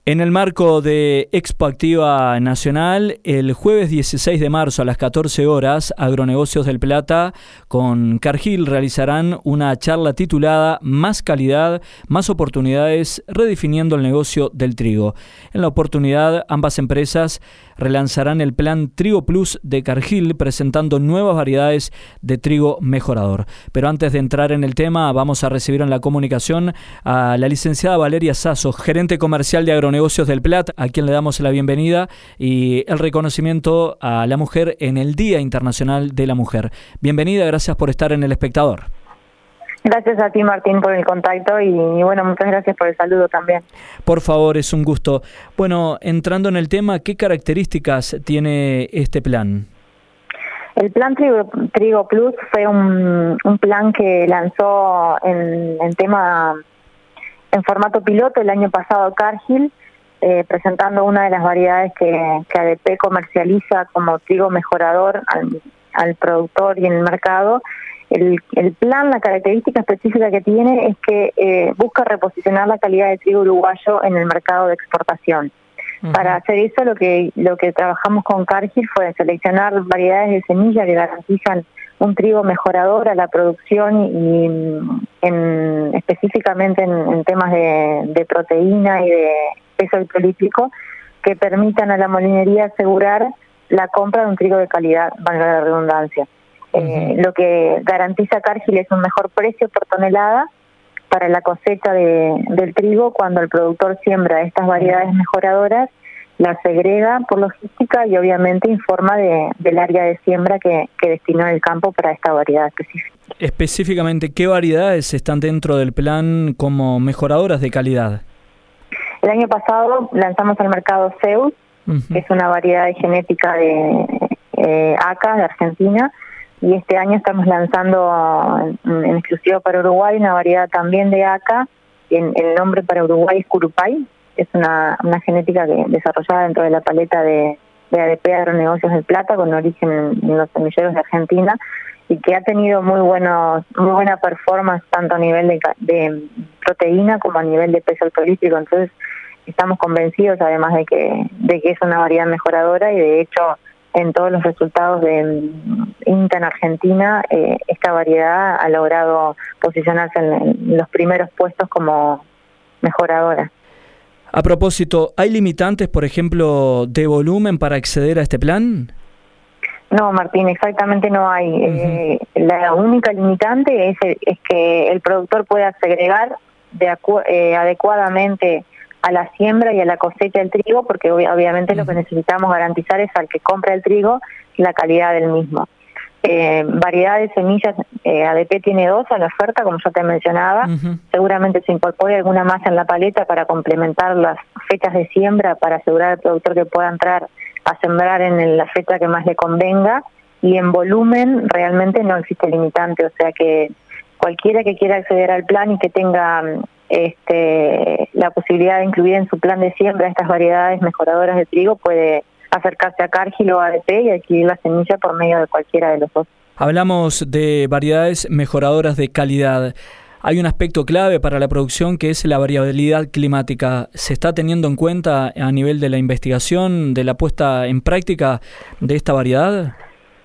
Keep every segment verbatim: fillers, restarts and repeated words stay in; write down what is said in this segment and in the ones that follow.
En el marco de Expo Activa Nacional, el jueves dieciséis de marzo a las catorce horas, Agronegocios del Plata con Cargill realizarán una charla titulada Más calidad, más oportunidades, redefiniendo el negocio del trigo. En la oportunidad, ambas empresas relanzarán el plan Trigo Plus de Cargill, presentando nuevas variedades de trigo mejorador. Pero antes de entrar en el tema, vamos a recibir en la comunicación a la licenciada Valeria Sasso, gerente comercial de Agronegocios del Plata, a quien le damos la bienvenida y el reconocimiento a la mujer en el Día Internacional de la Mujer. Bienvenida, gracias por estar en El Espectador. Gracias a ti, Martín, por el contacto y, y bueno, muchas gracias por el saludo también. Por favor, es un gusto. Bueno, entrando en el tema, ¿qué características tiene este plan? El plan Trigo, Trigo Plus fue un, un plan que lanzó en, en tema, en formato piloto el año pasado Cargill, eh, presentando una de las variedades que, que A D P comercializa como trigo mejorador al, al productor y en el mercado. El, el plan, la característica específica que tiene es que eh, busca reposicionar la calidad de trigo uruguayo en el mercado de exportación. Uh-huh. Para hacer eso, lo que lo que trabajamos con Cargill fue seleccionar variedades de semilla que garantizan un trigo mejorador a la producción y en, específicamente en, en temas de, de proteína y de peso hidrolítrico que permitan a la molinería asegurar la compra de un trigo de calidad, valga la redundancia. Eh, lo que garantiza Cargill es un mejor precio por tonelada para la cosecha de, del trigo cuando el productor siembra estas variedades mejoradoras, las segrega por logística y obviamente informa de, del área de siembra que, que destinó el campo para esta variedad específica. Específicamente, ¿qué variedades están dentro del plan como mejoradoras de calidad? El año pasado lanzamos al mercado Zeus, uh-huh. que es una variedad de genética de eh, A C A, de Argentina, y este año estamos lanzando en, en exclusivo para Uruguay una variedad también de A C A, en, el nombre para Uruguay es Curupay, es una, una genética que, desarrollada dentro de la paleta de, de A D P Agronegocios del Plata, con origen en, en los semilleros de Argentina, y que ha tenido muy buenos muy buena performance tanto a nivel de, de proteína como a nivel de peso hidrolítrico. Entonces estamos convencidos además de que, de que es una variedad mejoradora y de hecho en todos los resultados de INTA en Argentina, eh, esta variedad ha logrado posicionarse en, en los primeros puestos como mejoradora. A propósito, ¿hay limitantes, por ejemplo, de volumen para acceder a este plan? No, Martín, exactamente no hay. Uh-huh. Eh, la única limitante es, es que el productor pueda segregar de acu- eh, adecuadamente a la siembra y a la cosecha del trigo, porque obviamente uh-huh. lo que necesitamos garantizar es al que compra el trigo la calidad del mismo. Eh, variedad de semillas, eh, A D P tiene dos a la oferta, como ya te mencionaba. Uh-huh. Seguramente se incorpore alguna más en la paleta para complementar las fechas de siembra, para asegurar al productor que pueda entrar a sembrar en la fecha que más le convenga. Y en volumen realmente no existe limitante, o sea que cualquiera que quiera acceder al plan y que tenga este, la posibilidad de incluir en su plan de siembra estas variedades mejoradoras de trigo puede acercarse a Cargill o A D P y adquirir la semilla por medio de cualquiera de los dos. Hablamos de variedades mejoradoras de calidad. Hay un aspecto clave para la producción que es la variabilidad climática. ¿Se está teniendo en cuenta a nivel de la investigación, de la puesta en práctica de esta variedad?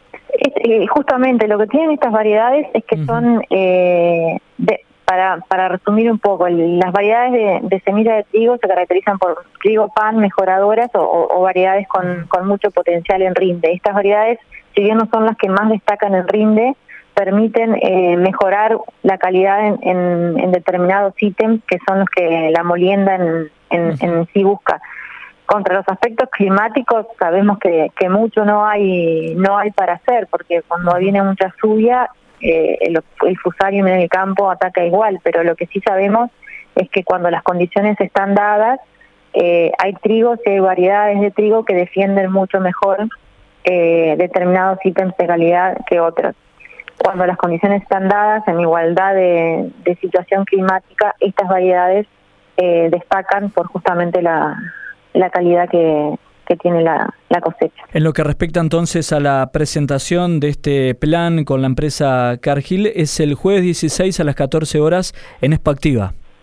Eh, justamente lo que tienen estas variedades es que uh-huh. son, eh, de, para, para resumir un poco, las variedades de, de semilla de trigo se caracterizan por trigo pan mejoradoras o, o, o variedades con, con mucho potencial en rinde. Estas variedades, si bien no son las que más destacan en rinde, permiten eh, mejorar la calidad en, en, en determinados ítems que son los que la molienda en, en, uh-huh. en sí busca. Contra los aspectos climáticos sabemos que, que mucho no hay no hay para hacer, porque cuando viene mucha lluvia eh, el, el fusarium en el campo ataca igual, pero lo que sí sabemos es que cuando las condiciones están dadas, eh, hay trigos y hay variedades de trigo que defienden mucho mejor eh, determinados ítems de calidad que otros. Cuando las condiciones están dadas en igualdad de, de situación climática, estas variedades eh, destacan por justamente la, la calidad que, que tiene la, la cosecha. En lo que respecta entonces a la presentación de este plan con la empresa Cargill, es el jueves dieciséis a las catorce horas en Expo Activa.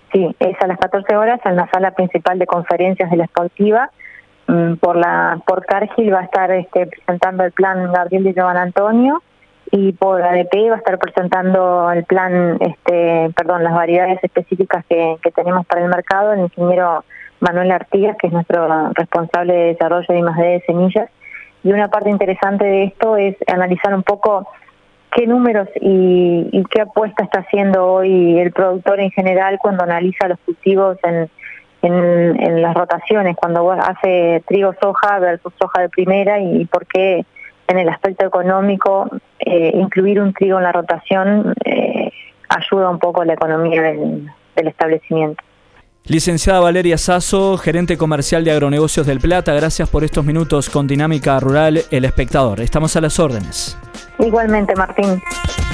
Sí, es a las catorce horas en la sala principal de conferencias de la Expoactiva. Por la por Cargill va a estar este, presentando el plan Gabriel de Joan Antonio, y por A D P va a estar presentando el plan, este, perdón, las variedades específicas que, que tenemos para el mercado, el ingeniero Manuel Artigas, que es nuestro responsable de desarrollo de I más D de semillas. Y una parte interesante de esto es analizar un poco qué números y, y qué apuesta está haciendo hoy el productor en general cuando analiza los cultivos en, en, en las rotaciones, cuando hace trigo soja versus soja de primera, y por qué en el aspecto económico eh, incluir un trigo en la rotación eh, ayuda un poco a la economía del, del establecimiento. Licenciada Valeria Sasso, gerente comercial de Agronegocios del Plata, gracias por estos minutos con Dinámica Rural, El Espectador. Estamos a las órdenes. Igualmente, Martín.